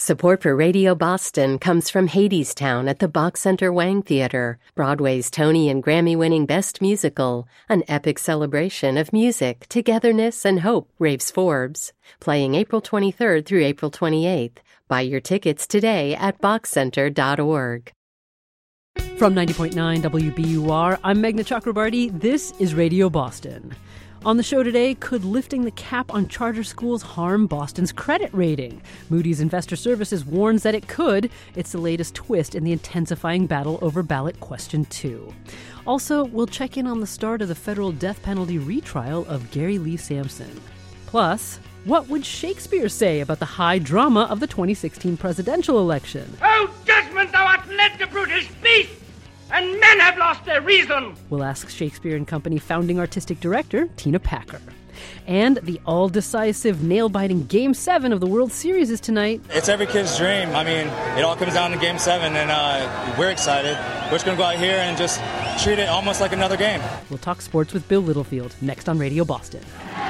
Support for Radio Boston comes from Hadestown at the Bach Center Wang Theater, Broadway's Tony and Grammy-winning Best Musical, an epic celebration of music, togetherness, and hope, raves Forbes. Playing April 23rd through April 28th. Buy your tickets today at bachcenter.org. From 90.9 WBUR, I'm Meghna Chakrabarti. This is Radio Boston. On the show today, could lifting the cap on charter schools harm Boston's credit rating? Moody's Investor Services warns that it could. It's the latest twist in the intensifying battle over ballot question 2. Also, we'll check in on the start of the federal death penalty retrial of Gary Lee Sampson. Plus, what would Shakespeare say about the high drama of the 2016 presidential election? Oh, judgment, thou art led to brutish beast, and men have lost their reason. We'll ask Shakespeare & Company founding artistic director Tina Packer. And the all-decisive, nail-biting Game 7 of the World Series is tonight. It's every kid's dream. I mean, it all comes down to Game 7, and we're excited. We're just going to go out here and just treat it almost like another game. We'll talk sports with Bill Littlefield next on Radio Boston.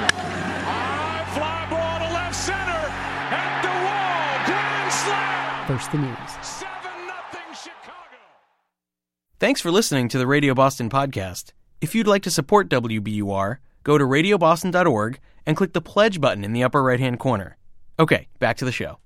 Fly ball to left center, at the wall, grand slam. First, the news. 7-0 Chicago. Thanks for listening to the Radio Boston podcast. If you'd like to support WBUR, go to radioboston.org and click the pledge button in the upper right-hand corner. Okay, back to the show.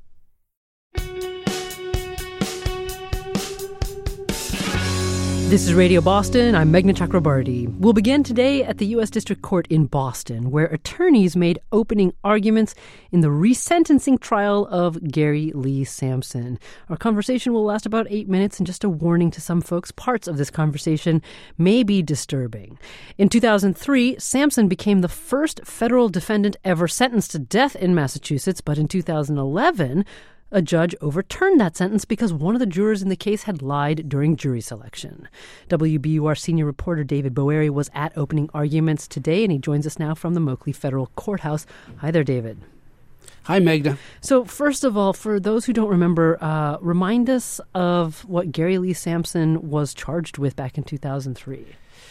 This is Radio Boston. I'm Meghna Chakrabarti. We'll begin today at the U.S. District Court in Boston, where attorneys made opening arguments in the resentencing trial of Gary Lee Sampson. Our conversation will last about 8 minutes, and just a warning to some folks, parts of this conversation may be disturbing. In 2003, Sampson became the first federal defendant ever sentenced to death in Massachusetts, but in 2011, a judge overturned that sentence because one of the jurors in the case had lied during jury selection. WBUR senior reporter David Boeri was at opening arguments today, and he joins us now from the Moakley Federal Courthouse. Hi there, David. Hi, Meghna. So first of all, for those who don't remember, remind us of what Gary Lee Sampson was charged with back in 2003.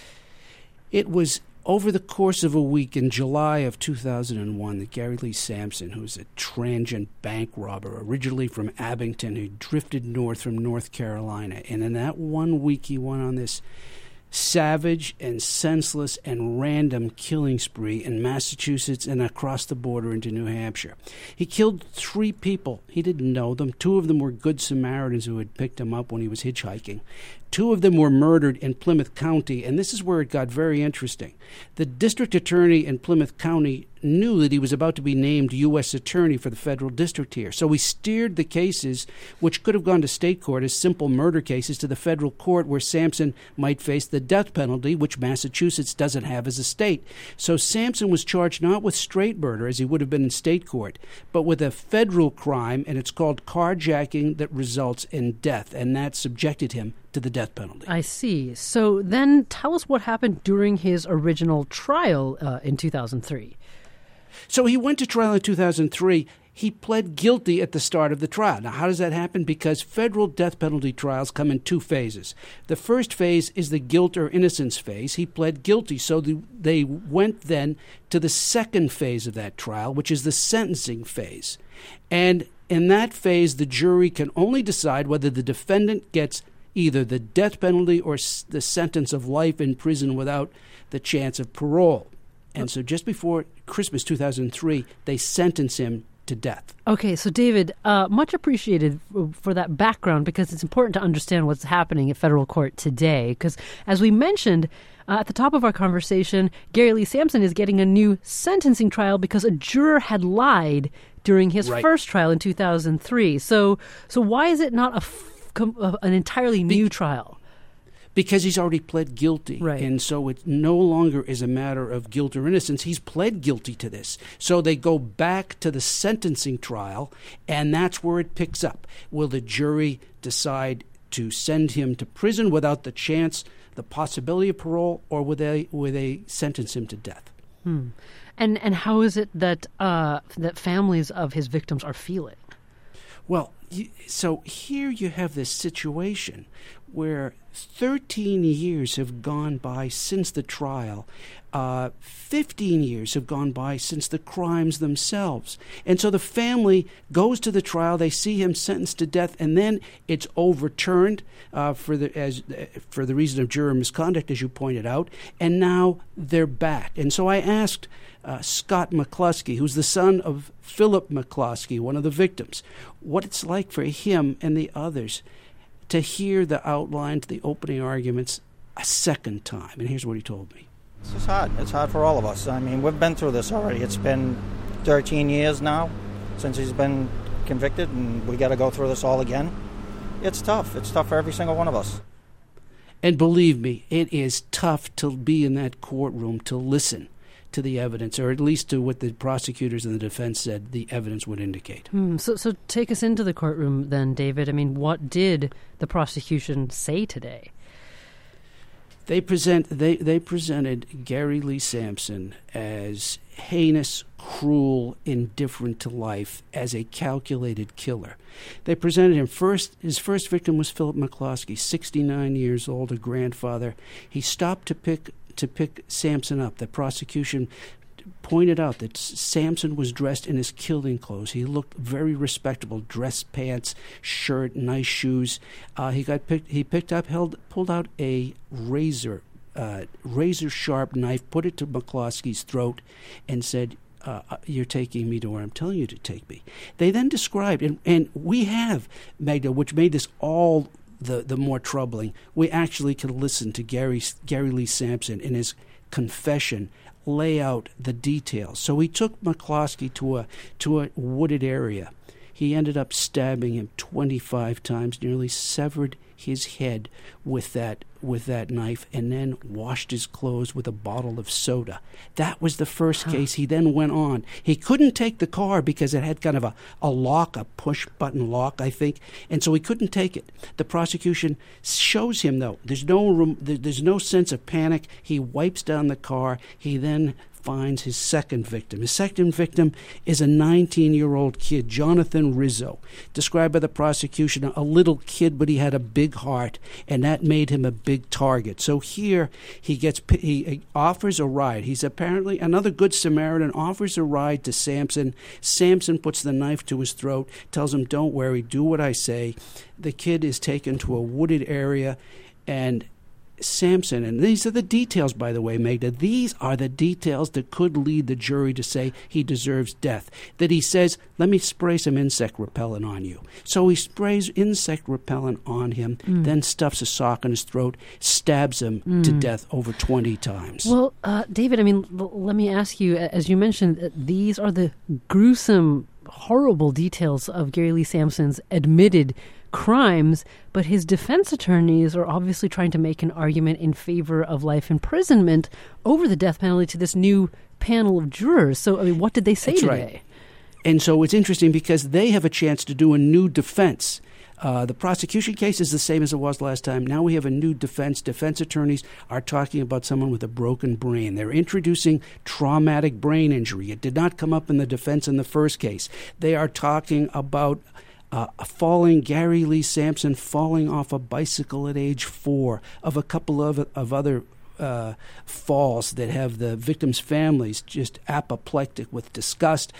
It was over the course of a week in July of 2001 that Gary Lee Sampson, who's a transient bank robber, originally from Abington, who drifted north from North Carolina, and in that 1 week he went on this savage and senseless and random killing spree in Massachusetts and across the border into New Hampshire. He killed 3 people. He didn't know them. 2 of them were Good Samaritans who had picked him up when he was hitchhiking. 2 of them were murdered in Plymouth County, and this is where it got very interesting. The district attorney in Plymouth County knew that he was about to be named U.S. attorney for the federal district here. So he steered the cases, which could have gone to state court as simple murder cases, to the federal court where Sampson might face the death penalty, which Massachusetts doesn't have as a state. So Sampson was charged not with straight murder, as he would have been in state court, but with a federal crime, and it's called carjacking that results in death, and that subjected him to the death penalty. I see. So then tell us what happened during his original trial in 2003. So he went to trial in 2003. He pled guilty at the start of the trial. Now, how does that happen? Because federal death penalty trials come in 2 phases. The first phase is the guilt or innocence phase. He pled guilty, so they went then to the second phase of that trial, which is the sentencing phase. And in that phase, the jury can only decide whether the defendant gets either the death penalty or the sentence of life in prison without the chance of parole. And so just before Christmas 2003, they sentenced him to death. Okay, so David, much appreciated for that background, because it's important to understand what's happening at federal court today. Because as we mentioned at the top of our conversation, Gary Lee Sampson is getting a new sentencing trial because a juror had lied during his first trial in 2003. So why is it not an entirely new trial? Because he's already pled guilty. Right. And so it no longer is a matter of guilt or innocence. He's pled guilty to this. So they go back to the sentencing trial, and that's where it picks up. Will the jury decide to send him to prison without the possibility of parole, or will they sentence him to death? And how is it that that families of his victims are feeling? Well, so here you have this situation where 13 years have gone by since the trial. 15 years have gone by since the crimes themselves. And so the family goes to the trial, they see him sentenced to death, and then it's overturned for the reason of juror misconduct, as you pointed out, and now they're back. And so I asked Scott McCluskey, who's the son of Philip McCluskey, one of the victims, what it's like for him and the others to hear the outline to the opening arguments a second time. And here's what he told me. It's just hard. It's hard for all of us. I mean, we've been through this already. It's been 13 years now since he's been convicted, and we got to go through this all again. It's tough. It's tough for every single one of us. And believe me, it is tough to be in that courtroom to listen to the evidence, or at least to what the prosecutors and the defense said the evidence would indicate. So take us into the courtroom then, David. I mean, what did the prosecution say today? They presented Gary Lee Sampson as heinous, cruel, indifferent to life, as a calculated killer. They presented him first. His first victim was Philip McCluskey, 69 years old, a grandfather. He stopped to pick Sampson up. The prosecution pointed out that Sampson was dressed in his killing clothes. He looked very respectable: dress pants, shirt, nice shoes. He pulled out a razor sharp knife, put it to McCluskey's throat, and said, "You're taking me to where I'm telling you to take me." They then described, and we have, Magda, which made this all the more troubling. We actually can listen to Gary Lee Sampson in his confession lay out the details. So he took McCluskey to a wooded area. He ended up stabbing him 25 times, nearly severed his head with that knife, and then washed his clothes with a bottle of soda. That was the first case. He then went on. He couldn't take the car because it had kind of a lock, a push-button lock, I think, and so he couldn't take it. The prosecution shows him, though. There's no sense of panic. He wipes down the car. He then finds his second victim. His second victim is a 19-year-old kid, Jonathan Rizzo, described by the prosecution a little kid, but he had a big heart, and that made him a big target. So here he offers a ride. He's apparently another good Samaritan, offers a ride to Sampson. Sampson puts the knife to his throat, tells him, "Don't worry, do what I say." The kid is taken to a wooded area, and Sampson, and these are the details, by the way, Magda, these are the details that could lead the jury to say he deserves death. That he says, "Let me spray some insect repellent on you." So he sprays insect repellent on him, then stuffs a sock in his throat, stabs him to death over 20 times. Well, David, I mean, let me ask you, as you mentioned, these are the gruesome, horrible details of Gary Lee Sampson's admitted crimes, but his defense attorneys are obviously trying to make an argument in favor of life imprisonment over the death penalty to this new panel of jurors. So, I mean, what did they say today? Right. And so it's interesting because they have a chance to do a new defense. The prosecution case is the same as it was last time. Now we have a new defense. Defense attorneys are talking about someone with a broken brain. They're introducing traumatic brain injury. It did not come up in the defense in the first case. They are talking about Gary Lee Sampson falling off a bicycle at age 4, of a couple of other falls that have the victims' families just apoplectic with disgust.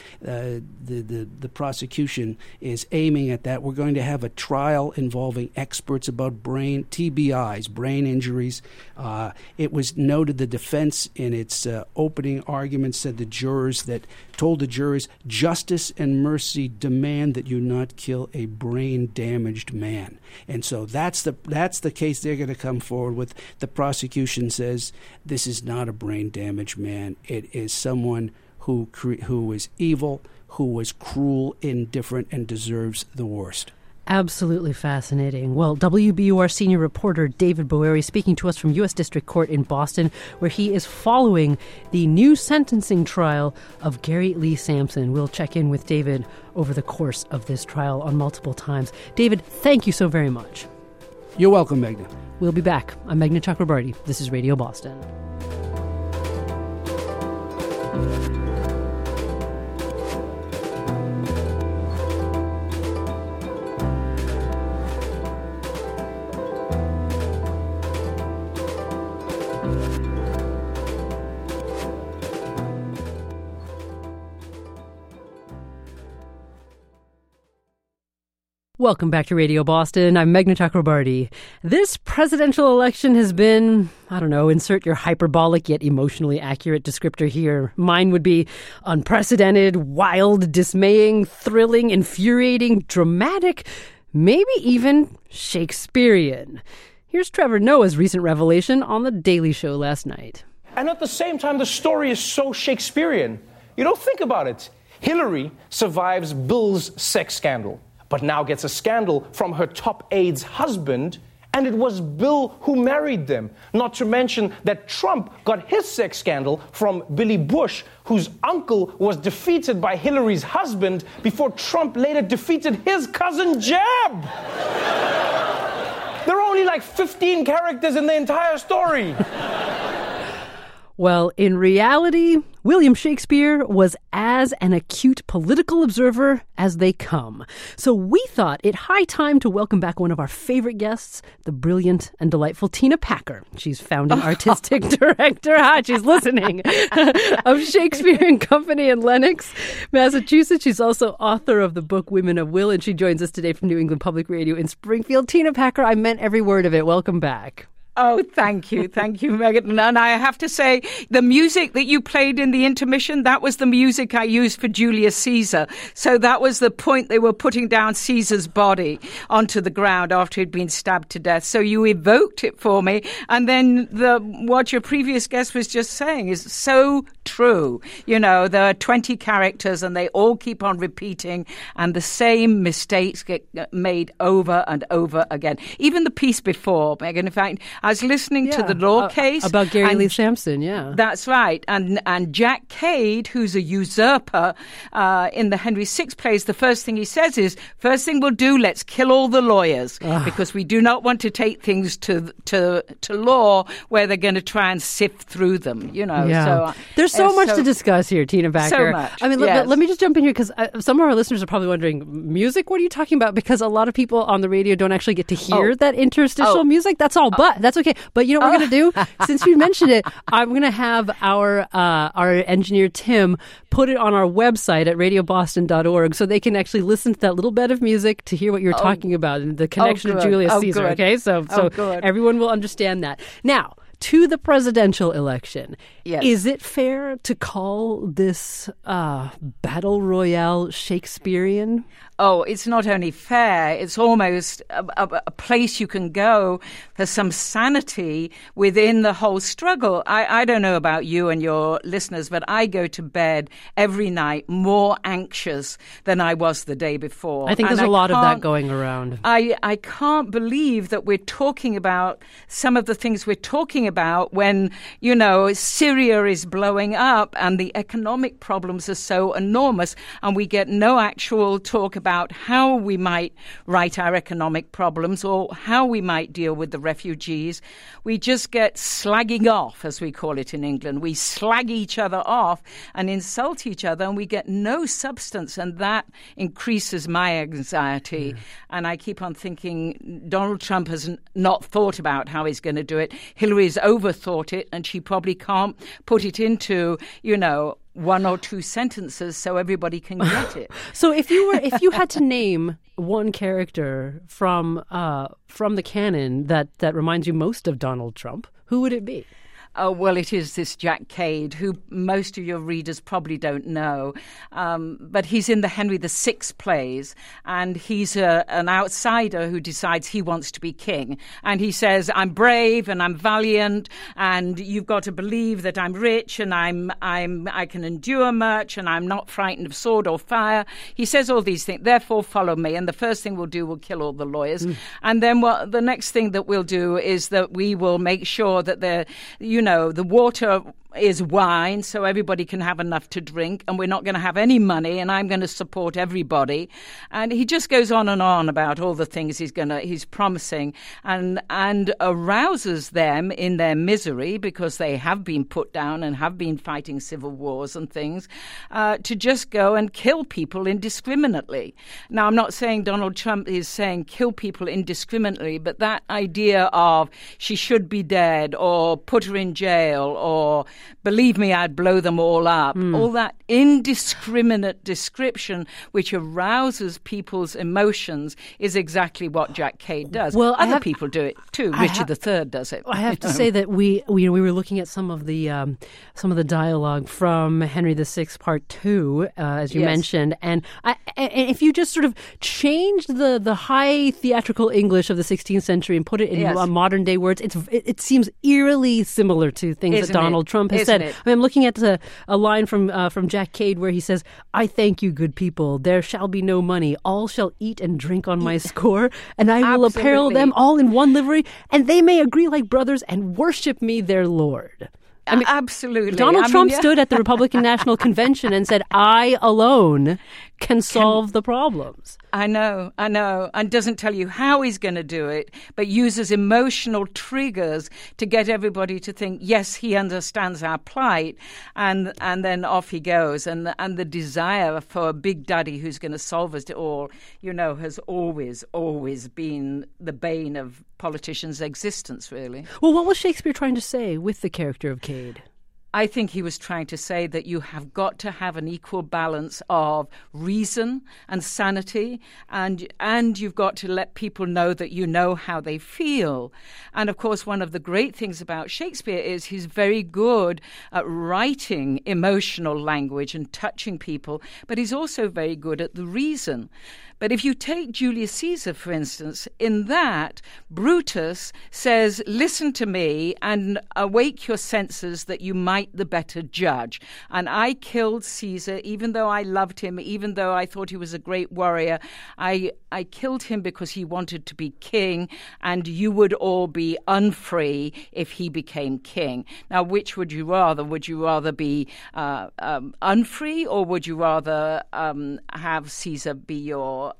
The prosecution is aiming at that. We're going to have a trial involving experts about TBIs, brain injuries. It was noted the defense in its opening argument told the jurors, "Justice and mercy demand that you not kill a brain-damaged man." And so that's the case they're going to come forward with. The prosecution says this is not a brain-damaged man. It is someone who is evil, who was cruel, indifferent, and deserves the worst. Absolutely fascinating. Well, WBUR senior reporter David Boeri speaking to us from U.S. District Court in Boston, where he is following the new sentencing trial of Gary Lee Sampson. We'll check in with David over the course of this trial on multiple times. David, thank you so very much. You're welcome, Meghna. We'll be back. I'm Meghna Chakrabarty. This is Radio Boston. Welcome back to Radio Boston. I'm Meghna Chakrabarty. This presidential election has been, insert your hyperbolic yet emotionally accurate descriptor here. Mine would be unprecedented, wild, dismaying, thrilling, infuriating, dramatic, maybe even Shakespearean. Here's Trevor Noah's recent revelation on The Daily Show last night. And at the same time, the story is so Shakespearean. Think about it. Hillary survives Bill's sex scandal, but now gets a scandal from her top aide's husband, and it was Bill who married them. Not to mention that Trump got his sex scandal from Billy Bush, whose uncle was defeated by Hillary's husband before Trump later defeated his cousin Jeb. There are only like 15 characters in the entire story. Well, in reality, William Shakespeare was as an acute political observer as they come. So we thought it high time to welcome back one of our favorite guests, the brilliant and delightful Tina Packer. She's founding artistic director, she's listening, of Shakespeare and Company in Lenox, Massachusetts. She's also author of the book Women of Will, and she joins us today from New England Public Radio in Springfield. Tina Packer, I meant every word of it. Welcome back. Oh, thank you. Thank you, Megan. And I have to say, the music that you played in the intermission, that was the music I used for Julius Caesar. So that was the point they were putting down Caesar's body onto the ground after he'd been stabbed to death. So you evoked it for me. And then what your previous guest was just saying is so true. There are 20 characters and they all keep on repeating, and the same mistakes get made over and over again. Even the piece before, Megan, in fact, I was listening to the law case. About Gary Lee Sampson, yeah. That's right. And Jack Cade, who's a usurper in the Henry VI plays, the first thing he says is, first thing we'll do, let's kill all the lawyers, because we do not want to take things to law where they're going to try and sift through them, Yeah. So, there's so much to discuss here, Tina Packer. So much. I mean, yes. let me just jump in here, because some of our listeners are probably wondering, music? What are you talking about? Because a lot of people on the radio don't actually get to hear that interstitial music. That's all, but that's okay. But you know what we're going to do? Since you mentioned it, I'm going to have our engineer, Tim, put it on our website at radioboston.org so they can actually listen to that little bit of music to hear what you're talking about and the connection to Julius Caesar, good. okay? So everyone will understand that. Now, to the presidential election. Yes. Is it fair to call this battle royale Shakespearean? Oh, it's not only fair, it's almost a place you can go for some sanity within the whole struggle. I don't know about you and your listeners, but I go to bed every night more anxious than I was the day before. I think there's a lot of that going around. I can't believe that we're talking about some of the things we're talking about when, Syria is blowing up and the economic problems are so enormous, and we get no actual talk about how we might right our economic problems or how we might deal with the refugees. We just get slagging off, as we call it in England. We slag each other off and insult each other, and we get no substance, and that increases my anxiety. And I keep on thinking Donald Trump has not thought about how he's going to do it. Hillary's overthought it, and she probably can't put it into, one or two sentences so everybody can get it. So if you had to name one character from the canon that reminds you most of Donald Trump, who would it be? Oh, well, it is this Jack Cade, who most of your readers probably don't know. But he's in the Henry VI plays, and he's an outsider who decides he wants to be king. And he says, I'm brave and I'm valiant, and you've got to believe that I'm rich and I can endure much, and I'm not frightened of sword or fire. He says all these things, therefore follow me. And the first thing we'll do, we'll kill all the lawyers. And then the next thing that we'll do is that we will make sure that the water is wine, so everybody can have enough to drink, and we're not going to have any money, and I'm going to support everybody. And he just goes on and on about all the things he's promising, and arouses them in their misery, because they have been put down and have been fighting civil wars and things, to just go and kill people indiscriminately. Now, I'm not saying Donald Trump is saying kill people indiscriminately, but that idea of she should be dead, or put her in jail, or believe me, I'd blow them all up. All that indiscriminate description which arouses people's emotions is exactly what Jack Cade does. Well, other people do it too. Richard III does it. I have to say that we were looking at some of the dialogue from Henry VI Part 2, as you mentioned, and if you just sort of change the high theatrical English of the 16th century and put it in modern day words, it seems eerily similar to things that Donald Trump has said. I mean, I'm looking at a line from Jack Cade where he says, "I thank you, good people. There shall be no money. All shall eat and drink on my score, and I will apparel them all in one livery, and they may agree like brothers and worship me, their Lord." I mean, absolutely. Donald Trump stood at the Republican National Convention and said, "I alone can solve the problems." I know, and doesn't tell you how he's going to do it, but uses emotional triggers to get everybody to think, yes, he understands our plight, and then off he goes. And the desire for a big daddy who's going to solve us all, has always been the bane of politicians' existence, really. Well, what was Shakespeare trying to say with the character of Cade? I think he was trying to say that you have got to have an equal balance of reason and sanity, and you've got to let people know that you know how they feel. And of course, one of the great things about Shakespeare is he's very good at writing emotional language and touching people, but he's also very good at the reason. But if you take Julius Caesar, for instance, in that, Brutus says, "Listen to me and awake your senses that you might the better judge." And I killed Caesar, even though I loved him, even though I thought he was a great warrior. I killed him because he wanted to be king, and you would all be unfree if he became king. Now, which would you rather? Would you rather be unfree, or would you rather have Caesar be your...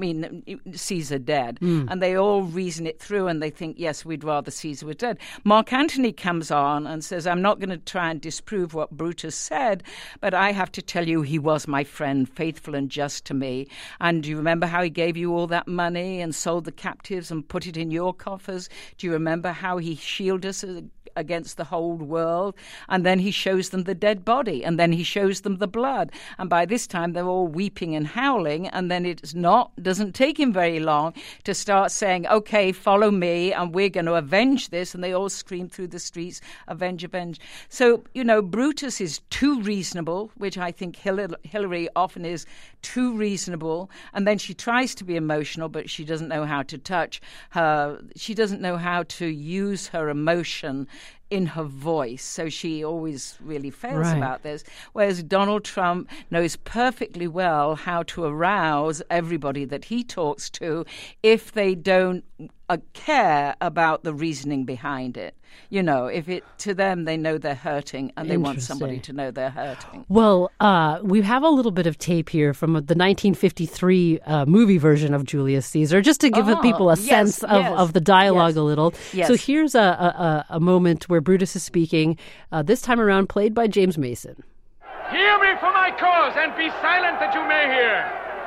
Caesar dead. And they all reason it through and they think, yes, we'd rather Caesar were dead. Mark Antony comes on and says, "I'm not going to try and disprove what Brutus said, but I have to tell you he was my friend, faithful and just to me. And do you remember how he gave you all that money and sold the captives and put it in your coffers? Do you remember how he shielded us against the whole world? And then he shows them the dead body, and then he shows them the blood. And by this time, they're all weeping and howling, and then doesn't take him very long to start saying, okay, follow me, and we're going to avenge this. And they all scream through the streets, avenge, avenge. So, Brutus is too reasonable, which I think Hillary often is too reasonable. And then she tries to be emotional, but she doesn't know how to touch her. She doesn't know how to use her emotion in her voice, so she always really fails about this. Whereas Donald Trump knows perfectly well how to arouse everybody that he talks to if they don't care about the reasoning behind it. If it to them, they know they're hurting and they want somebody to know they're hurting. Well, we have a little bit of tape here from the 1953 movie version of Julius Caesar, just to give people a sense of the dialogue a little. Yes. So here's a moment where Brutus is speaking, this time around played by James Mason. "Hear me for my cause, and be silent that you may hear.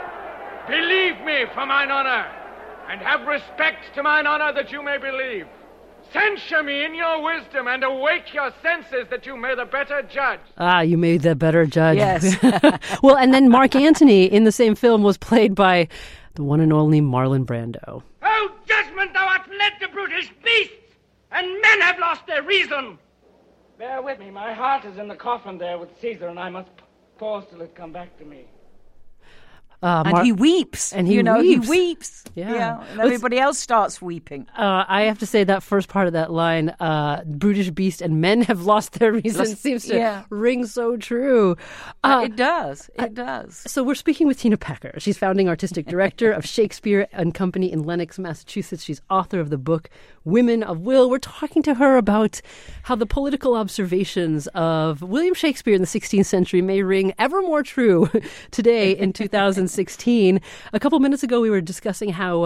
Believe me for mine honor, and have respect to mine honor that you may believe. Censure me in your wisdom, and awake your senses that you may the better judge." You made the better judge. Yes. Well, and then Mark Antony in the same film was played by the one and only Marlon Brando. "O judgment, thou art led to brutish beasts, and men have lost their reason." Bear with me, my heart is in the coffin there with Caesar, and I must pause till it come back to me. And he weeps. And he weeps. Yeah. And everybody else starts weeping. I have to say that first part of that line, brutish beast and men have lost their reason, seems to ring so true. It does. It does. So we're speaking with Tina Packer. She's founding artistic director of Shakespeare and Company in Lenox, Massachusetts. She's author of the book Women of Will. We're talking to her about how the political observations of William Shakespeare in the 16th century may ring ever more true today in 2016. A couple minutes ago, we were discussing how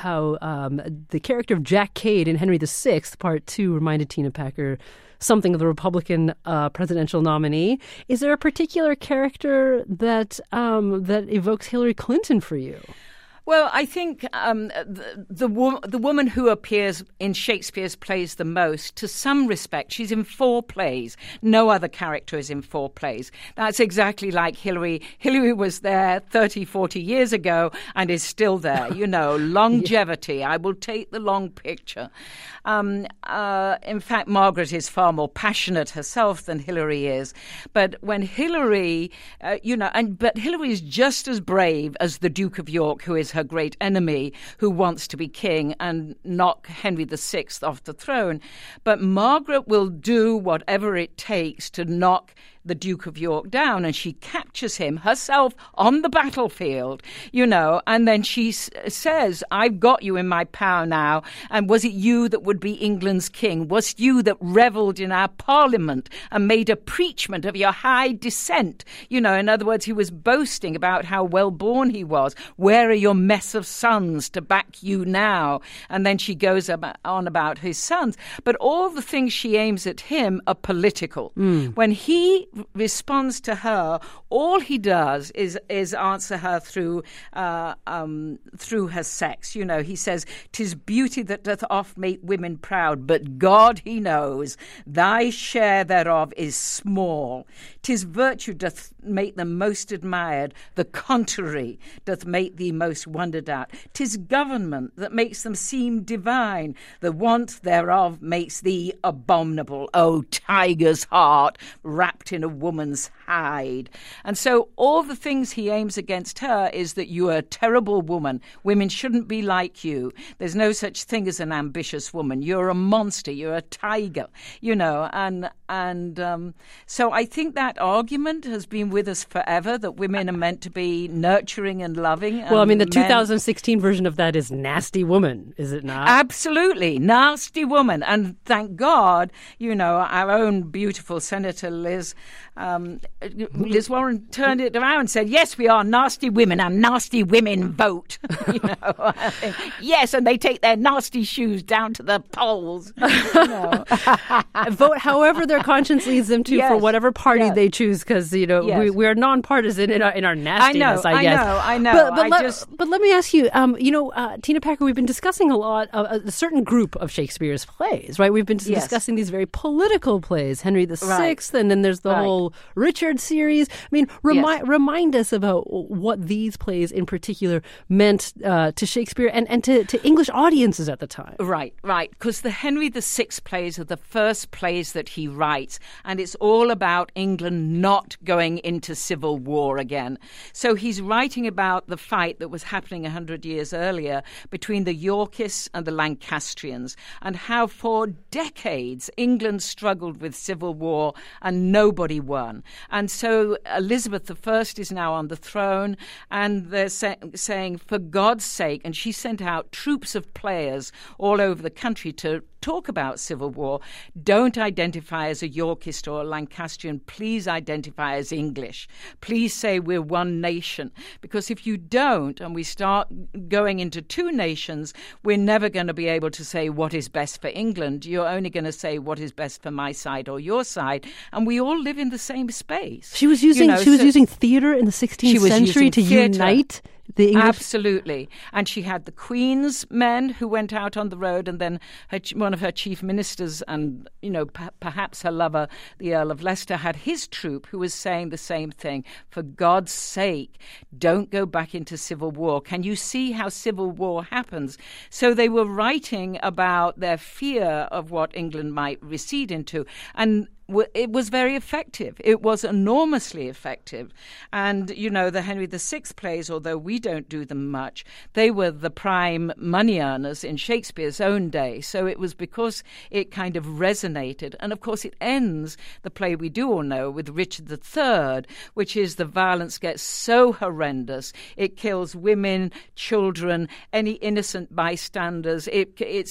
the character of Jack Cade in Henry VI, Part 2, reminded Tina Packer something of the Republican presidential nominee. Is there a particular character that evokes Hillary Clinton for you? Well, I think the woman who appears in Shakespeare's plays the most, to some respect, she's in 4 plays. No other character is in 4 plays. That's exactly like Hilary. Hilary was there 30, 40 years ago and is still there. Longevity. I will take the long picture. In fact, Margaret is far more passionate herself than Hilary is. But when Hilary, but Hilary is just as brave as the Duke of York, who is her great enemy, who wants to be king and knock Henry VI off the throne. But Margaret will do whatever it takes to knock the Duke of York down, and she captures him herself on the battlefield, and then she says, I've got you in my power now, and was it you that would be England's king? Was it you that revelled in our parliament and made a preachment of your high descent? In other words, he was boasting about how well born he was. Where are your mess of sons to back you now? And then she goes on about his sons. But all the things she aims at him are political. When he responds to her, all he does is answer her through her sex. He says, "'Tis beauty that doth oft make women proud, but God he knows, thy share thereof is small. 'Tis virtue doth make them most admired, the contrary doth make thee most wondered at. 'Tis government that makes them seem divine, the want thereof makes thee abominable. O tiger's heart wrapped in a woman's hide." And so all the things he aims against her is that you are a terrible woman. Women shouldn't be like you. There's no such thing as an ambitious woman. You're a monster. You're a tiger, so I think that argument has been with us forever, that women are meant to be nurturing and loving. Well, I mean, the 2016 version of that is nasty woman, is it not? Absolutely. Nasty woman. And thank God, our own beautiful Senator Liz Warren turned it around and said, yes, we are nasty women, and nasty women vote. Yes, and they take their nasty shoes down to the polls. Vote however their conscience leads them to, for whatever party they choose, because we are nonpartisan in our nastiness. I guess. I know. But let me ask you, Tina Packer, we've been discussing a lot of a certain group of Shakespeare's plays, right? We've been discussing these very political plays, Henry VI, and then there's the whole Richard series. I mean, remind us about what these plays in particular meant to Shakespeare and to English audiences at the time. Right. Because the Henry VI plays are the first plays that he writes, and it's all about England not going into civil war again. So he's writing about the fight that was happening 100 years earlier between the Yorkists and the Lancastrians, and how for decades England struggled with civil war and nobody won. And so Elizabeth I is now on the throne, and they're saying, for God's sake, and she sent out troops of players all over the country to talk about civil war. Don't identify as a Yorkist or a Lancastrian. Please identify as English. Please say we're one nation. Because if you don't, and we start going into two nations, we're never going to be able to say what is best for England. You're only going to say what is best for my side or your side. And we all live in the same space. She was using theatre in the 16th century to unite the English. Absolutely. And she had the Queen's men who went out on the road, and then one of her chief ministers and, perhaps her lover, the Earl of Leicester, had his troop who was saying the same thing. For God's sake, don't go back into civil war. Can you see how civil war happens? So they were writing about their fear of what England might recede into. And it was very effective. It was enormously effective. And, the Henry VI plays, although we don't do them much, they were the prime money earners in Shakespeare's own day. So it was because it kind of resonated. And, of course, it ends, the play we do all know, with Richard III, which is the violence gets so horrendous. It kills women, children, any innocent bystanders. It's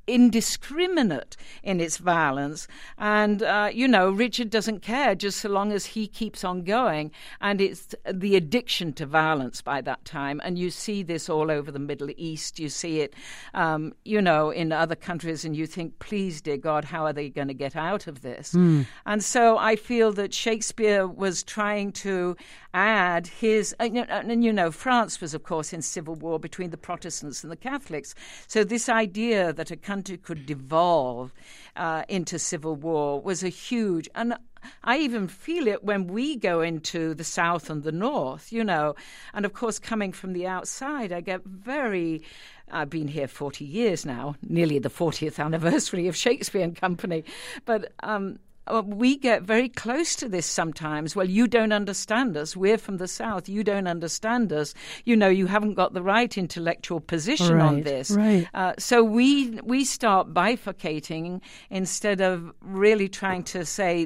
indiscriminate in its violence. And, Richard doesn't care just so long as he keeps on going. And it's the addiction to violence by that time. And you see this all over the Middle East. You see it, in other countries, and you think, please, dear God, how are they going to get out of this? And so I feel that Shakespeare was trying to add his, France was, of course, in civil war between the Protestants and the Catholics. So this idea that a country could devolve into civil war was a huge, and I even feel it when we go into the South and the North, and of course, coming from the outside, I get I've been here 40 years now, nearly the 40th anniversary of Shakespeare and Company, but we get very close to this sometimes. Well, you don't understand us. We're from the South. You don't understand us. You haven't got the right intellectual position on this. Right. So we start bifurcating instead of really trying to say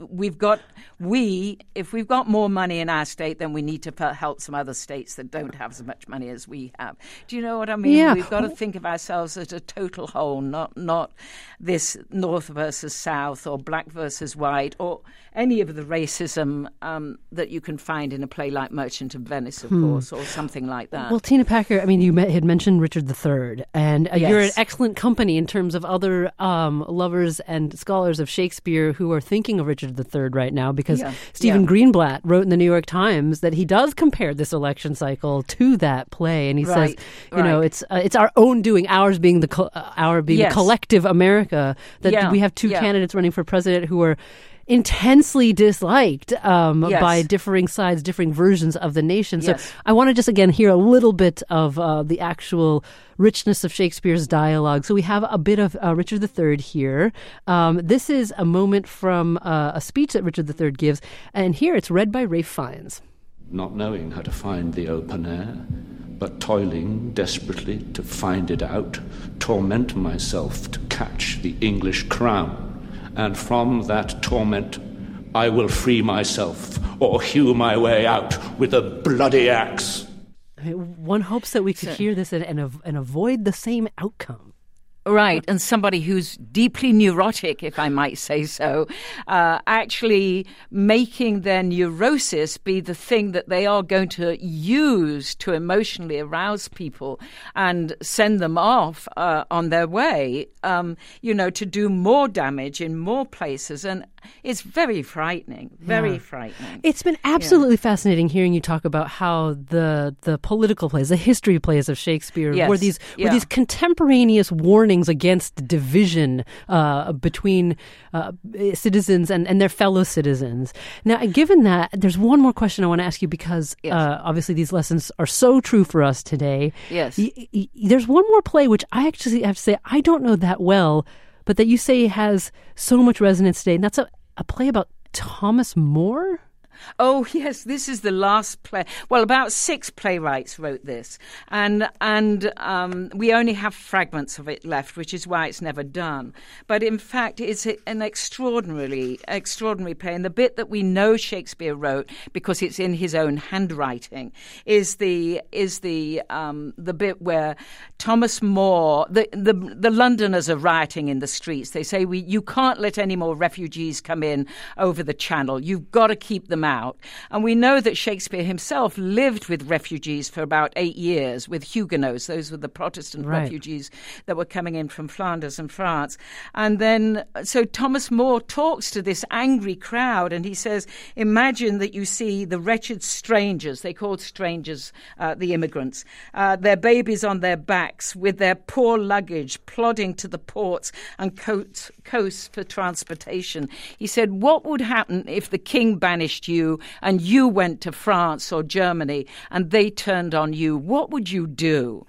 if we've got more money in our state, then we need to help some other states that don't have as much money as we have. Do you know what I mean? Yeah. We've got to think of ourselves as a total whole, not this North versus South or black versus white, or any of the racism that you can find in a play like Merchant of Venice, of course, or something like that. Well, Tina Packer, you had mentioned Richard III, and Yes. You're an excellent company in terms of other lovers and scholars of Shakespeare who are thinking of Richard III right now, because Stephen Greenblatt wrote in the New York Times that he does compare this election cycle to that play, and he says, it's our own doing, ours being the collective America, that we have two candidates running for president who are intensely disliked by differing sides, differing versions of the nation. So I want to just again hear a little bit of the actual richness of Shakespeare's dialogue. So we have a bit of Richard III here. This is a moment from a speech that Richard III gives, and here it's read by Ralph Fiennes. Not knowing how to find the open air, but toiling desperately to find it out, torment myself to catch the English crown. And from that torment I will free myself, or hew my way out with a bloody axe. One hopes that we could hear this and avoid the same outcome. Right, and somebody who's deeply neurotic, if I might say so, actually making their neurosis be the thing that they are going to use to emotionally arouse people and send them off on their way, to do more damage in more places. And it's very frightening, frightening. It's been absolutely fascinating hearing you talk about how the political plays, the history plays of Shakespeare were these contemporaneous warnings against division between citizens and their fellow citizens. Now, given that, there's one more question I want to ask you, because obviously these lessons are so true for us today. Yes. There's one more play which I actually have to say I don't know that well, but that you say has so much resonance today, and that's a play about Thomas More? Oh, yes, this is the last play. Well, about 6 playwrights wrote this, and we only have fragments of it left, which is why it's never done. But in fact, it's an extraordinary play. And the bit that we know Shakespeare wrote, because it's in his own handwriting, is the bit where Thomas More, the Londoners are rioting in the streets. They say, you can't let any more refugees come in over the channel. You've got to keep them out. And we know that Shakespeare himself lived with refugees for about 8 years, with Huguenots. Those were the Protestant refugees that were coming in from Flanders and France. And then, so Thomas More talks to this angry crowd, and he says, imagine that you see the wretched strangers, they called strangers the immigrants, their babies on their backs with their poor luggage, plodding to the ports and coasts for transportation. He said, what would happen if the king banished you and you went to France or Germany and they turned on you? What would you do?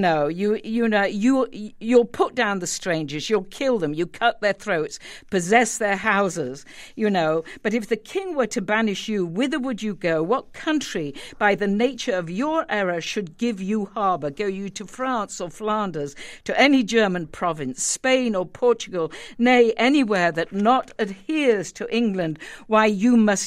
You'll put down the strangers, you'll kill them, you cut their throats, possess their houses, But if the king were to banish you, whither would you go? What country, by the nature of your error, should give you harbour? Go you to France or Flanders, to any German province, Spain or Portugal, nay, anywhere that not adheres to England, why you must needs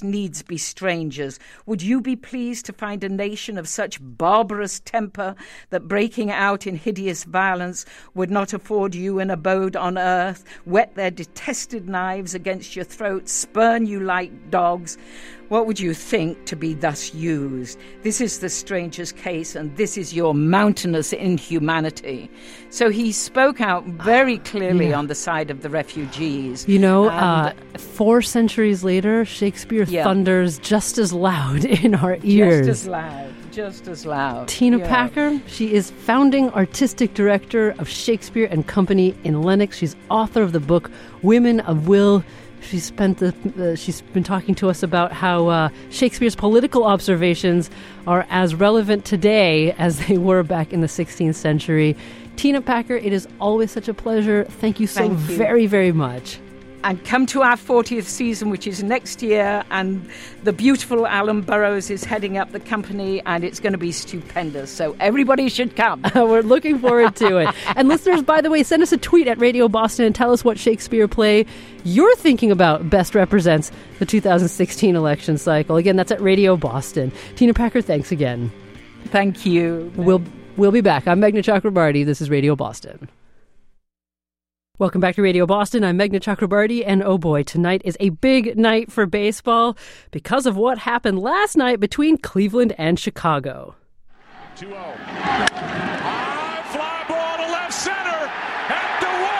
both be strangers. Would you be pleased to find a nation of such barbarous temper that breaking out in hideous violence would not afford you an abode on earth, whet their detested knives against your throat, spurn you like dogs? What would you think to be thus used? This is the stranger's case, and this is your mountainous inhumanity. So he spoke out very clearly on the side of the refugees. 4 centuries later, Shakespeare thunders just as loud in our ears. Just as loud. Tina Packer, she is founding artistic director of Shakespeare and Company in Lenox. She's author of the book Women of Will. She's been talking to us about how Shakespeare's political observations are as relevant today as they were back in the 16th century. Tina Packer, it is always such a pleasure. Thank you so very, very much. And come to our 40th season, which is next year, and the beautiful Alan Burrows is heading up the company, and it's going to be stupendous. So everybody should come. We're looking forward to it. And listeners, by the way, send us a tweet at Radio Boston and tell us what Shakespeare play you're thinking about best represents the 2016 election cycle. Again, that's at Radio Boston. Tina Packer, thanks again. Thank you. We'll be back. I'm Meghna Chakrabarty. This is Radio Boston. Welcome back to Radio Boston. I'm Meghna Chakrabarty, and oh boy, tonight is a big night for baseball because of what happened last night between Cleveland and Chicago. 2-0. High fly ball to left center, at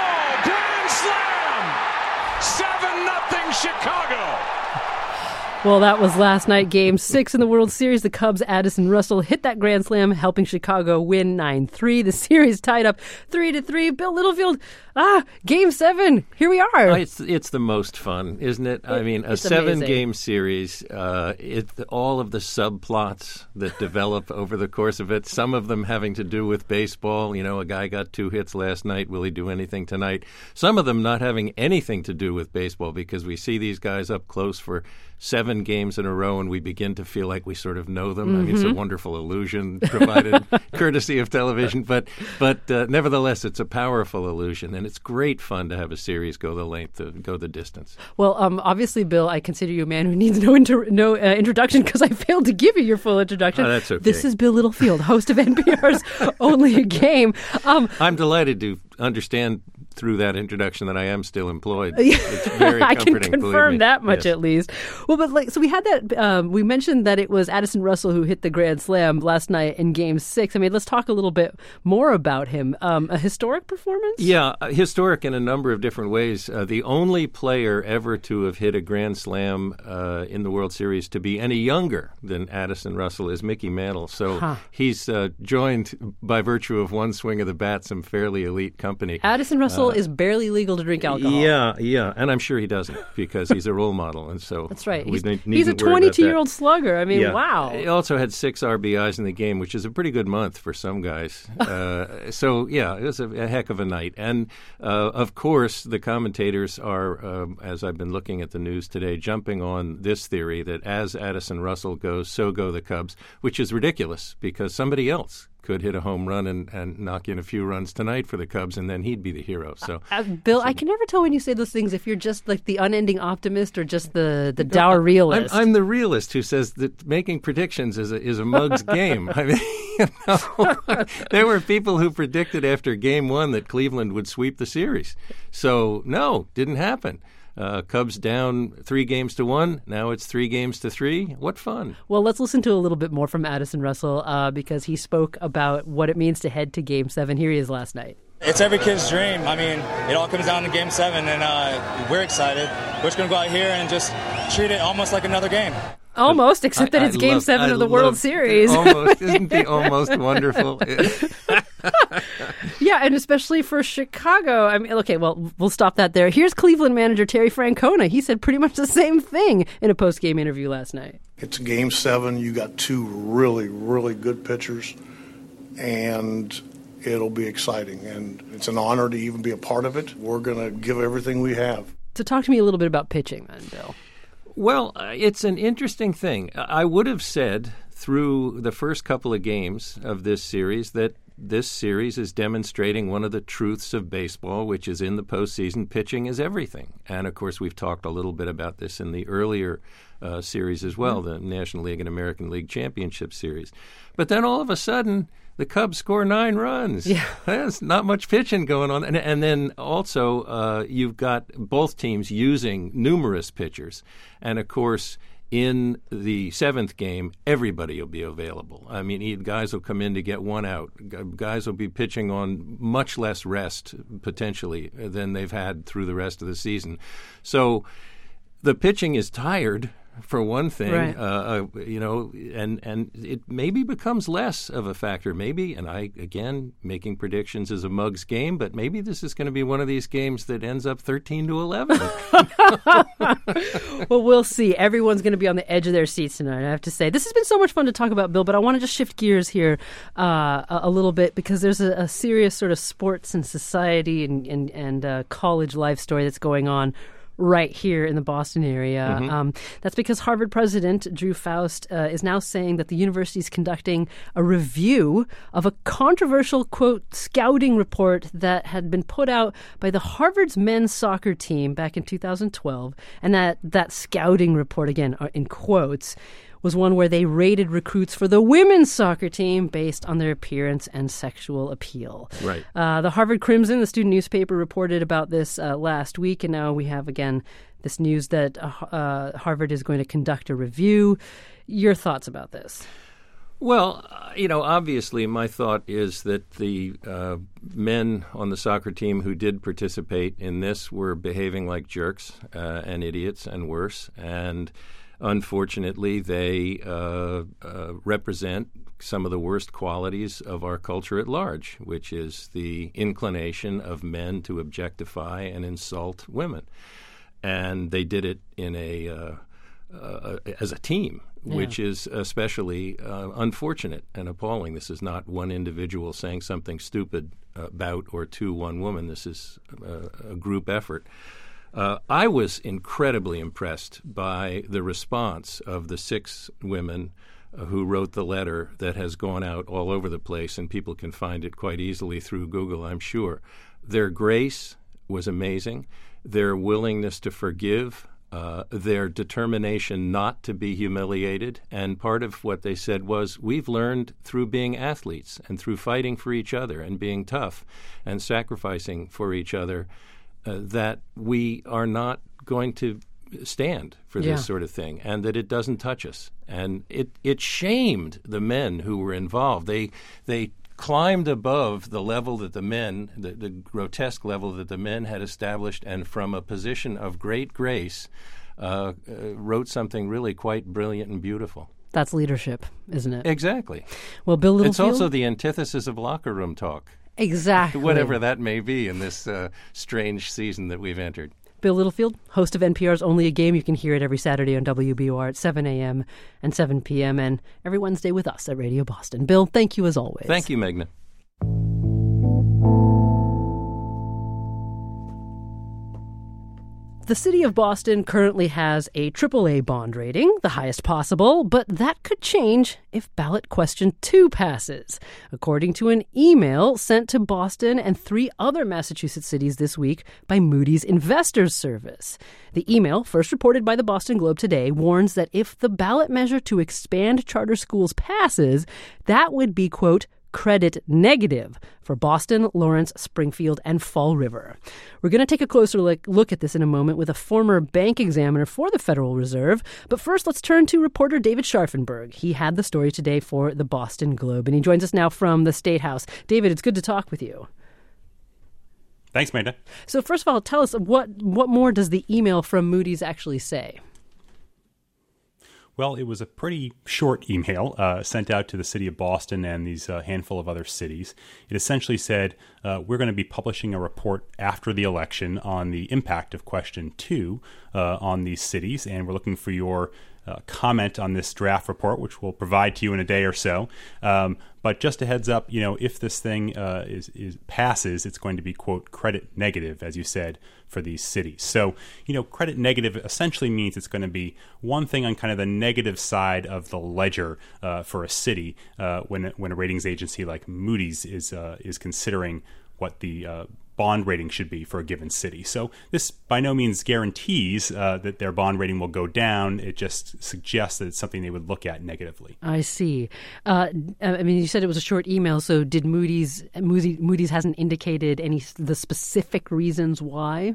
the wall, grand slam, 7-0 Chicago. Well, that was last night, Game 6 in the World Series. The Cubs' Addison Russell hit that grand slam, helping Chicago win 9-3. The series tied up 3-3. Bill Littlefield, Game 7, here we are. It's the most fun, isn't it? I mean, a 7-game series, all of the subplots that develop over the course of it, some of them having to do with baseball. You know, a guy got 2 hits last night. Will he do anything tonight? Some of them not having anything to do with baseball because we see these guys up close for 7 games in a row, and we begin to feel like we sort of know them. I mean, it's a wonderful illusion provided courtesy of television, but nevertheless, it's a powerful illusion, and it's great fun to have a series go the length, go the distance. Well, obviously, Bill, I consider you a man who needs no introduction because I failed to give you your full introduction. Oh, that's okay. This is Bill Littlefield, host of NPR's Only a Game. I'm delighted to understand through that introduction that I am still employed. It's very I comforting. can confirm that much at least. Well, but so we had that. We mentioned that it was Addison Russell who hit the grand slam last night in Game 6. I mean, let's talk a little bit more about him. A historic performance? Yeah, historic in a number of different ways. The only player ever to have hit a grand slam in the World Series to be any younger than Addison Russell is Mickey Mantle. So he's joined by virtue of one swing of the bat some fairly elite company. Addison Russell is barely legal to drink alcohol. Yeah, and I'm sure he doesn't because he's a role model, and so that's right. He's a 22-year-old slugger. I mean, wow. He also had 6 RBIs in the game, which is a pretty good month for some guys. So yeah, it was a heck of a night, and of course the commentators are, as I've been looking at the news today, jumping on this theory that as Addison Russell goes, so go the Cubs, which is ridiculous because somebody else could hit a home run and knock in a few runs tonight for the Cubs, and then he'd be the hero. So, Bill, I can never tell when you say those things if you're just like the unending optimist or just the dour realist. I'm the realist who says that making predictions is a mug's game. I mean, there were people who predicted after Game 1 that Cleveland would sweep the series. So, no, didn't happen. Cubs down 3-1. Now it's 3-3. What fun. Well, let's listen to a little bit more from Addison Russell because he spoke about what it means to head to Game 7. Here he is last night. It's every kid's dream. I mean, it all comes down to Game 7, and we're excited. We're just going to go out here and just treat it almost like another game. Almost, except that it's Game 7 of the World Series. Almost. Isn't the almost wonderful? Yeah, and especially for Chicago. I mean, okay, well, we'll stop that there. Here's Cleveland manager Terry Francona. He said pretty much the same thing in a post-game interview last night. It's Game 7. You got 2 really, really good pitchers, and it'll be exciting. And it's an honor to even be a part of it. We're going to give everything we have. So talk to me a little bit about pitching then, Bill. Well, it's an interesting thing. I would have said through the first couple of games of this series that this series is demonstrating one of the truths of baseball, which is in the postseason, pitching is everything. And, of course, we've talked a little bit about this in the earlier series as well, the National League and American League Championship Series. But then all of a sudden, the Cubs score 9 runs. Yeah. There's not much pitching going on. And then also you've got both teams using numerous pitchers. And, of course, in the 7th game, everybody will be available. I mean, guys will come in to get one out. Guys will be pitching on much less rest, potentially, than they've had through the rest of the season. So the pitching is tired, for one thing, right. And it maybe becomes less of a factor. Maybe, and I, again, making predictions is a mug's game, but maybe this is going to be one of these games that ends up 13-11. Well, we'll see. Everyone's going to be on the edge of their seats tonight, I have to say. This has been so much fun to talk about, Bill, but I want to just shift gears here a little bit, because there's a serious sort of sports and society and college life story that's going on right here in the Boston area. Mm-hmm. That's because Harvard president Drew Faust is now saying that the university is conducting a review of a controversial, quote, scouting report that had been put out by the Harvard's men's soccer team back in 2012. And that scouting report, again, in quotes, was one where they rated recruits for the women's soccer team based on their appearance and sexual appeal. Right. The Harvard Crimson, the student newspaper, reported about this last week, and now we have, again, this news that Harvard is going to conduct a review. Your thoughts about this? Well, obviously my thought is that the men on the soccer team who did participate in this were behaving like jerks and idiots and worse, and unfortunately, they represent some of the worst qualities of our culture at large, which is the inclination of men to objectify and insult women. And they did it in as a team, which is especially unfortunate and appalling. This is not one individual saying something stupid about or to one woman. This is a group effort. I was incredibly impressed by the response of the 6 women who wrote the letter that has gone out all over the place, and people can find it quite easily through Google, I'm sure. Their grace was amazing. Their willingness to forgive, their determination not to be humiliated. And part of what they said was, we've learned through being athletes and through fighting for each other and being tough and sacrificing for each other, that we are not going to stand for this sort of thing, and that it doesn't touch us. And it shamed the men who were involved. They climbed above the level that the men, the grotesque level that the men had established, and from a position of great grace wrote something really quite brilliant and beautiful. That's leadership, isn't it? Exactly. Well, Bill Littlefield? It's also the antithesis of locker room talk. Exactly. Whatever that may be in this strange season that we've entered. Bill Littlefield, host of NPR's Only a Game. You can hear it every Saturday on WBUR at 7 a.m. and 7 p.m. and every Wednesday with us at Radio Boston. Bill, thank you as always. Thank you, Meghna. The city of Boston currently has a AAA bond rating, the highest possible, but that could change if ballot question 2 passes, according to an email sent to Boston and 3 other Massachusetts cities this week by Moody's Investors Service. The email, first reported by the Boston Globe today, warns that if the ballot measure to expand charter schools passes, that would be, quote, credit negative for Boston, Lawrence, Springfield, and Fall River. We're going to take a closer look at this in a moment with a former bank examiner for the Federal Reserve. But first, let's turn to reporter David Scharfenberg. He had the story today for the Boston Globe, and he joins us now from the State House. David, it's good to talk with you. Thanks, Meghna. So first of all, tell us, what more does the email from Moody's actually say? Well, it was a pretty short email sent out to the city of Boston and these handful of other cities. It essentially said, we're going to be publishing a report after the election on the impact of question 2 on these cities, and we're looking for your comment on this draft report, which we'll provide to you in a day or so. But just a heads up, if this thing is passes, it's going to be, quote, credit negative, as you said, for these cities. So, credit negative essentially means it's going to be one thing on kind of the negative side of the ledger for a city when a ratings agency like Moody's is considering what the bond rating should be for a given city. So this by no means guarantees that their bond rating will go down. It just suggests that it's something they would look at negatively. I see. You said it was a short email, so did Moody's hasn't indicated the specific reasons why?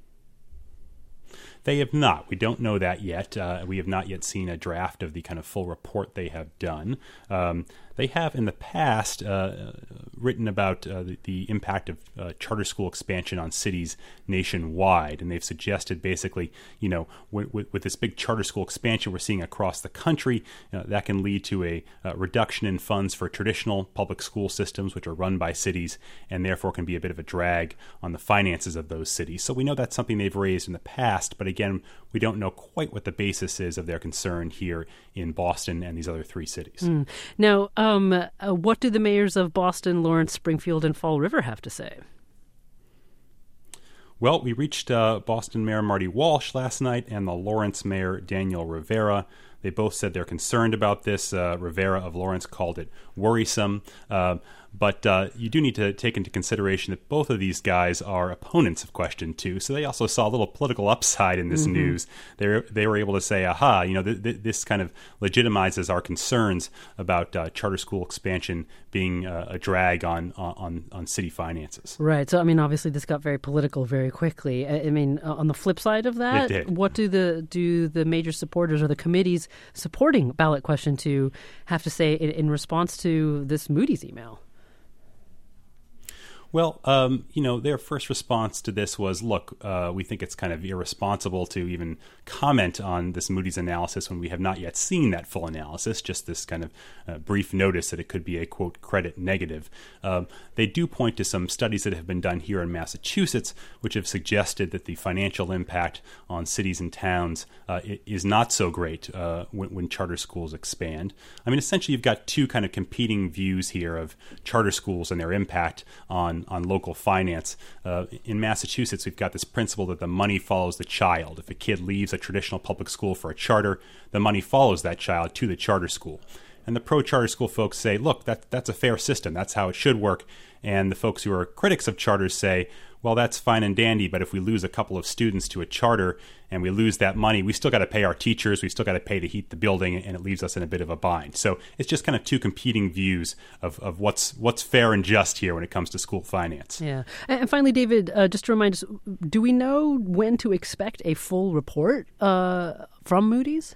They have not. We don't know that yet. We have not yet seen a draft of the kind of full report they have done. They have in the past written about the impact of charter school expansion on cities nationwide, and they've suggested basically, with this big charter school expansion we're seeing across the country, that can lead to a reduction in funds for traditional public school systems, which are run by cities, and therefore can be a bit of a drag on the finances of those cities. So we know that's something they've raised in the past, but again, we don't know quite what the basis is of their concern here in Boston and these other three cities. Now, what do the mayors of Boston, Lawrence, Springfield, and Fall River have to say? Well, we reached Boston Mayor Marty Walsh last night and the Lawrence Mayor Daniel Rivera. They both said they're concerned about this. Rivera of Lawrence called it worrisome. But you do need to take into consideration that both of these guys are opponents of Question 2, so they also saw a little political upside in this news. They were able to say, aha, this kind of legitimizes our concerns about charter school expansion being a drag on city finances. Right. So, obviously this got very political very quickly. On the flip side of that, what do the major supporters or the committees supporting ballot Question 2 have to say in response to this Moody's email? Well, their first response to this was, look, we think it's kind of irresponsible to even comment on this Moody's analysis when we have not yet seen that full analysis, just this kind of brief notice that it could be a, quote, credit negative. They do point to some studies that have been done here in Massachusetts, which have suggested that the financial impact on cities and towns is not so great when charter schools expand. Essentially, you've got two kind of competing views here of charter schools and their impact on local finance. In Massachusetts, we've got this principle that the money follows the child. If a kid leaves a traditional public school for a charter, the money follows that child to the charter school. And the pro-charter school folks say, look, that's a fair system. That's how it should work. And the folks who are critics of charters say, well, that's fine and dandy, but if we lose a couple of students to a charter and we lose that money, we still got to pay our teachers, we still got to pay to heat the building, and it leaves us in a bit of a bind. So it's just kind of two competing views of what's fair and just here when it comes to school finance. Yeah. And finally, David, just to remind us, do we know when to expect a full report from Moody's?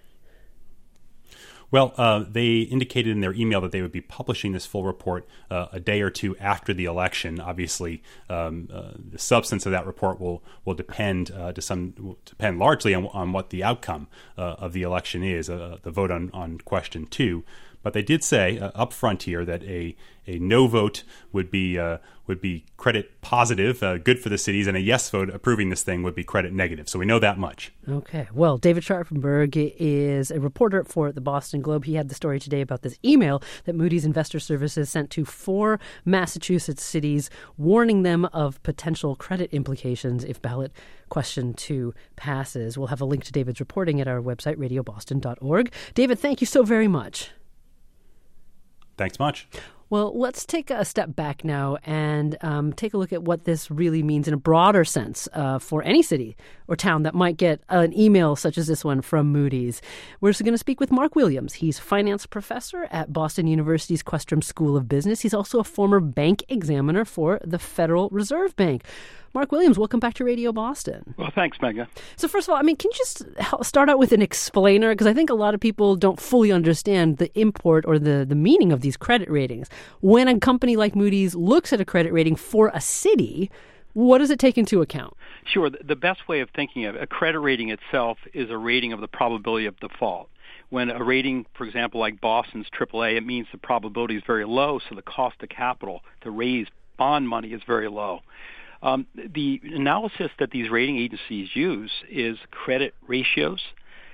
Well, they indicated in their email that they would be publishing this full report a day or two after the election. Obviously, the substance of that report will depend depend largely on what the outcome of the election is, the vote on Question 2. But they did say up front here that a no vote would be credit positive, good for the cities, and a yes vote approving this thing would be credit negative. So we know that much. Okay. Well, David Scharfenberg is a reporter for the Boston Globe. He had the story today about this email that Moody's Investor Services sent to 4 Massachusetts cities, warning them of potential credit implications if ballot Question 2 passes. We'll have a link to David's reporting at our website, radioboston.org. David, thank you so very much. Thanks much. Well, let's take a step back now and take a look at what this really means in a broader sense for any city or town that might get an email such as this one from Moody's. We're going to speak with Mark Williams. He's finance professor at Boston University's Questrom School of Business. He's also a former bank examiner for the Federal Reserve Bank. Mark Williams, welcome back to Radio Boston. Well, thanks, Megna. So first of all, can you just start out with an explainer? Because I think a lot of people don't fully understand the import or the meaning of these credit ratings. When a company like Moody's looks at a credit rating for a city, what does it take into account? Sure. The best way of thinking of it, a credit rating itself is a rating of the probability of default. When a rating, for example, like Boston's AAA, it means the probability is very low, so the cost of capital to raise bond money is very low. The analysis that these rating agencies use is credit ratios.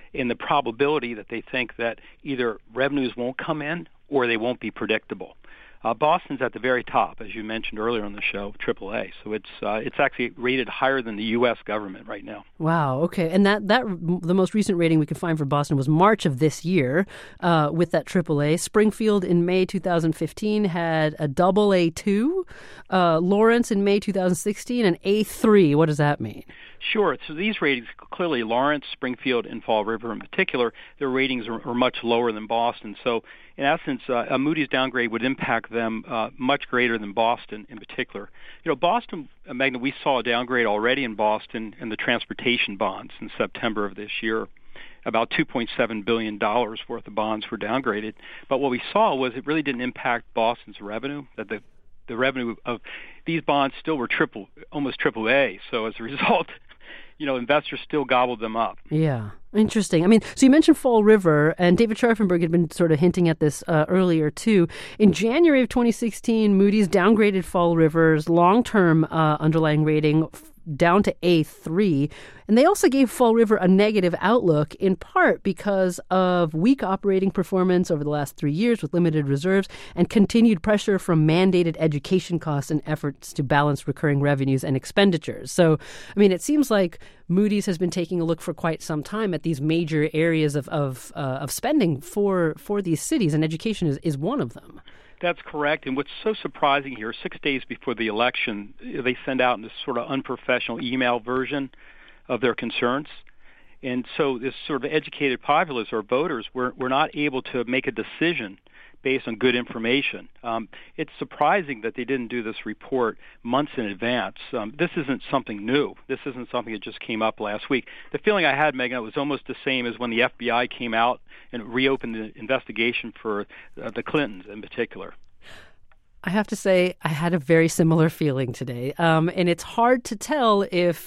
in the probability that they think that either revenues won't come in or they won't be predictable. Boston's at the very top, as you mentioned earlier on the show, AAA. So it's actually rated higher than the U.S. government right now. Wow. Okay, and that the most recent rating we could find for Boston was March of this year, with that AAA. Springfield in May 2015 had a AA2. Lawrence in May 2016 an A3. What does that mean? Sure. So these ratings, clearly Lawrence, Springfield, and Fall River in particular, their ratings are much lower than Boston. So in essence, a Moody's downgrade would impact them much greater than Boston in particular. You know, Boston, Magna, we saw a downgrade already in Boston in the transportation bonds in September of this year. About $2.7 billion worth of bonds were downgraded. But what we saw was it really didn't impact Boston's revenue, that the revenue of these bonds still were almost AAA. So as a result, you know, investors still gobbled them up. Yeah. Interesting. I mean, so you mentioned Fall River, and David Scharfenberg had been sort of hinting at this earlier, too. In January of 2016, Moody's downgraded Fall River's long-term underlying rating down to A3. And they also gave Fall River a negative outlook, in part because of weak operating performance over the last 3 years with limited reserves and continued pressure from mandated education costs and efforts to balance recurring revenues and expenditures. So, I mean, it seems like Moody's has been taking a look for quite some time at these major areas of spending for these cities, and education is one of them. That's correct. And what's so surprising here, 6 days before the election, they send out this sort of unprofessional email version of their concerns. And so this sort of educated populace or voters were not able to make a decision based on good information. It's surprising that they didn't do this report months in advance. This isn't something new. This isn't something that just came up last week. The feeling I had, Megan, was almost the same as when the FBI came out and reopened the investigation for the Clintons in particular. I have to say I had a very similar feeling today. And it's hard to tell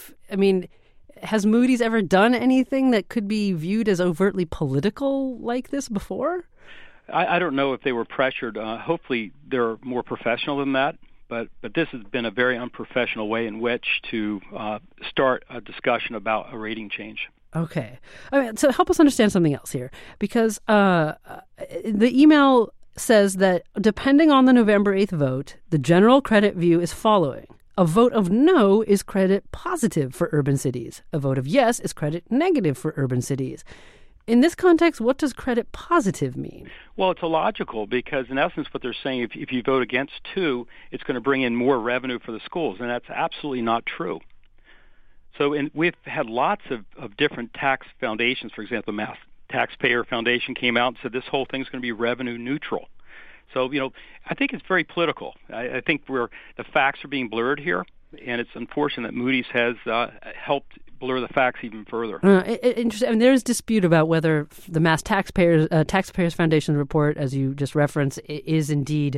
has Moody's ever done anything that could be viewed as overtly political like this before? I don't know if they were pressured. Hopefully they're more professional than that. But this has been a very unprofessional way in which to start a discussion about a rating change. Okay. I mean, so help us understand something else here. Because the email says that depending on the November 8th vote, the general credit view is following. A vote of no is credit positive for urban cities. A vote of yes is credit negative for urban cities. In this context, what does credit positive mean? Well, it's illogical because, in essence, what they're saying, if you vote against 2, it's going to bring in more revenue for the schools, and that's absolutely not true. So we've had lots of different tax foundations. For example, Mass Taxpayer Foundation came out and said this whole thing's going to be revenue neutral. So, I think it's very political. I think the facts are being blurred here, and it's unfortunate that Moody's has helped blur the facts even further. Interesting. I mean, there is dispute about whether the Mass Taxpayers Foundation report, as you just referenced, is indeed.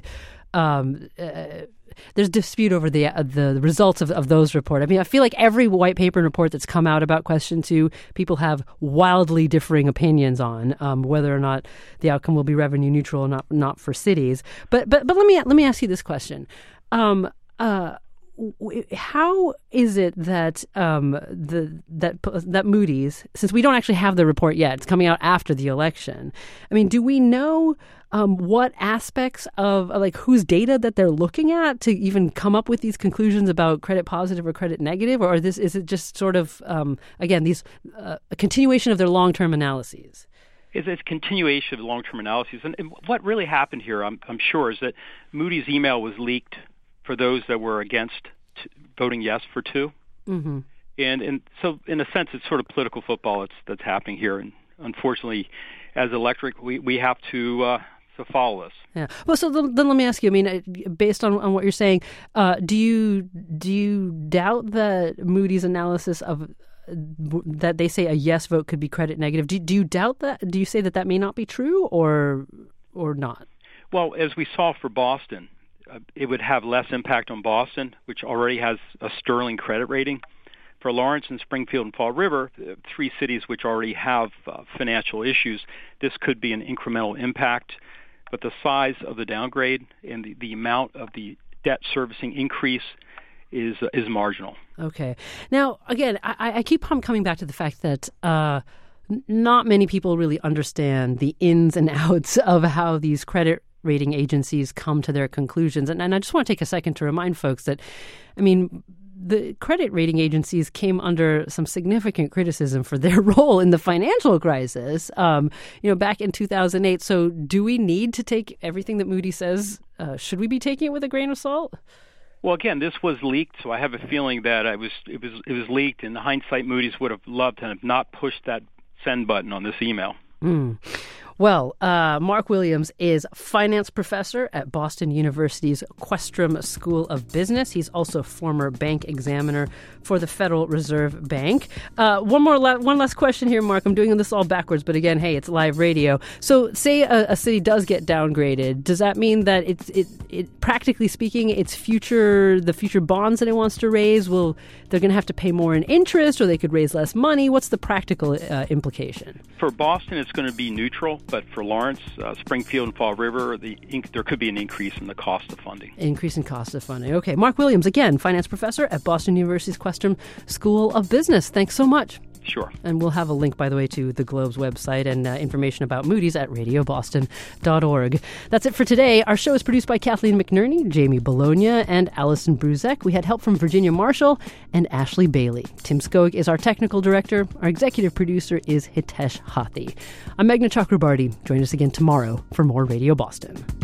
There's dispute over the results of those reports. I mean, I feel like every white paper report that's come out about Question 2, people have wildly differing opinions on whether or not the outcome will be revenue neutral or not for cities. But let me ask you this question. How is it that that Moody's, since we don't actually have the report yet, it's coming out after the election. I mean, do we know what aspects of whose data that they're looking at to even come up with these conclusions about credit positive or credit negative, or is it just sort of a continuation of their long-term analyses? It's a continuation of long-term analyses, and what really happened here, I'm sure, is that Moody's email was leaked for those that were against voting yes for 2. Mm-hmm. And so, in a sense, it's sort of political football that's happening here. And unfortunately, as electorate, we have to follow this. Yeah. Well, so then let me ask you, I mean, based on what you're saying, do you doubt that Moody's analysis of that they say a yes vote could be credit negative? Do you doubt that? Do you say that may not be true or not? Well, as we saw for Boston, it would have less impact on Boston, which already has a sterling credit rating. For Lawrence and Springfield and Fall River, 3 cities which already have financial issues, this could be an incremental impact. But the size of the downgrade and the amount of the debt servicing increase is marginal. Okay. Now, again, I keep coming back to the fact that not many people really understand the ins and outs of how these credit rating agencies come to their conclusions. And I just want to take a second to remind folks that, I mean, the credit rating agencies came under some significant criticism for their role in the financial crisis, back in 2008. So do we need to take everything that Moody's says? Should we be taking it with a grain of salt? Well, again, this was leaked, so I have a feeling that it was leaked. In hindsight, Moody's would have loved to have not pushed that send button on this email. Well, Mark Williams is finance professor at Boston University's Questrom School of Business. He's also former bank examiner for the Federal Reserve Bank. One last question here, Mark. I'm doing this all backwards, but again, hey, it's live radio. So say a city does get downgraded. Does that mean that it practically speaking, the future bonds that it wants to raise, they're going to have to pay more in interest, or they could raise less money? What's the practical implication? For Boston, it's going to be neutral. But for Lawrence, Springfield, and Fall River, there could be an increase in the cost of funding. Increase in cost of funding. Okay. Mark Williams, again, finance professor at Boston University's Questrom School of Business. Thanks so much. Sure. And we'll have a link, by the way, to the Globe's website and information about Moody's at radioboston.org. That's it for today. Our show is produced by Kathleen McNerney, Jamie Bologna, and Allison Bruzek. We had help from Virginia Marshall and Ashley Bailey. Tim Skog is our technical director. Our executive producer is Hitesh Hathi. I'm Meghna Chakrabarti. Join us again tomorrow for more Radio Boston.